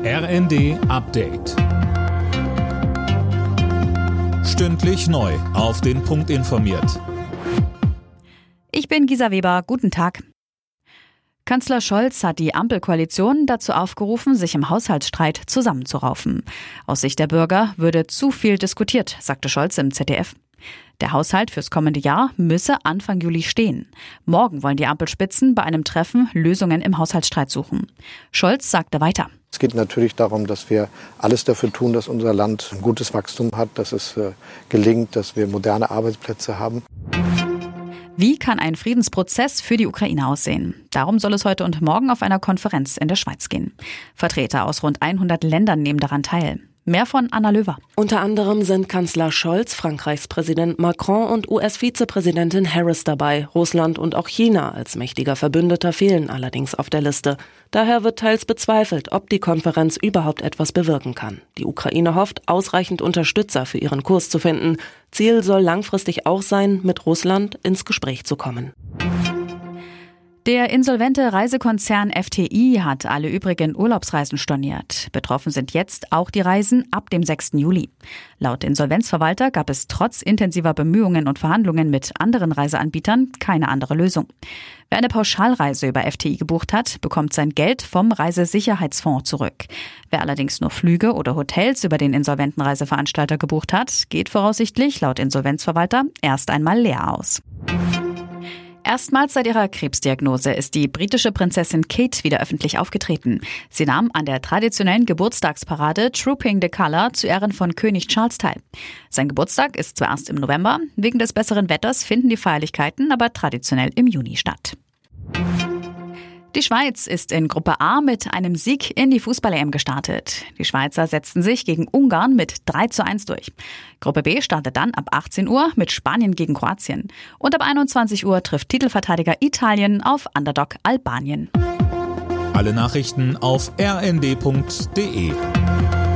RND Update. Stündlich neu auf den Punkt informiert. Ich bin Gisa Weber, guten Tag. Kanzler Scholz hat die Ampelkoalition dazu aufgerufen, sich im Haushaltsstreit zusammenzuraufen. Aus Sicht der Bürger würde zu viel diskutiert, sagte Scholz im ZDF. Der Haushalt fürs kommende Jahr müsse Anfang Juli stehen. Morgen wollen die Ampelspitzen bei einem Treffen Lösungen im Haushaltsstreit suchen. Scholz sagte weiter: Es geht natürlich darum, dass wir alles dafür tun, dass unser Land ein gutes Wachstum hat, dass es gelingt, dass wir moderne Arbeitsplätze haben. Wie kann ein Friedensprozess für die Ukraine aussehen? Darum soll es heute und morgen auf einer Konferenz in der Schweiz gehen. Vertreter aus rund 100 Ländern nehmen daran teil. Mehr von Anna Löwer. Unter anderem sind Kanzler Scholz, Frankreichs Präsident Macron und US-Vizepräsidentin Harris dabei. Russland und auch China als mächtiger Verbündeter fehlen allerdings auf der Liste. Daher wird teils bezweifelt, ob die Konferenz überhaupt etwas bewirken kann. Die Ukraine hofft, ausreichend Unterstützer für ihren Kurs zu finden. Ziel soll langfristig auch sein, mit Russland ins Gespräch zu kommen. Der insolvente Reisekonzern FTI hat alle übrigen Urlaubsreisen storniert. Betroffen sind jetzt auch die Reisen ab dem 6. Juli. Laut Insolvenzverwalter gab es trotz intensiver Bemühungen und Verhandlungen mit anderen Reiseanbietern keine andere Lösung. Wer eine Pauschalreise über FTI gebucht hat, bekommt sein Geld vom Reisesicherheitsfonds zurück. Wer allerdings nur Flüge oder Hotels über den insolventen Reiseveranstalter gebucht hat, geht voraussichtlich laut Insolvenzverwalter erst einmal leer aus. Erstmals seit ihrer Krebsdiagnose ist die britische Prinzessin Kate wieder öffentlich aufgetreten. Sie nahm an der traditionellen Geburtstagsparade Trooping the Colour zu Ehren von König Charles teil. Sein Geburtstag ist zwar erst im November, wegen des besseren Wetters finden die Feierlichkeiten aber traditionell im Juni statt. Die Schweiz ist in Gruppe A mit einem Sieg in die Fußball-EM gestartet. Die Schweizer setzten sich gegen Ungarn mit 3:1 durch. Gruppe B startet dann ab 18 Uhr mit Spanien gegen Kroatien. Und ab 21 Uhr trifft Titelverteidiger Italien auf Underdog Albanien. Alle Nachrichten auf rnd.de.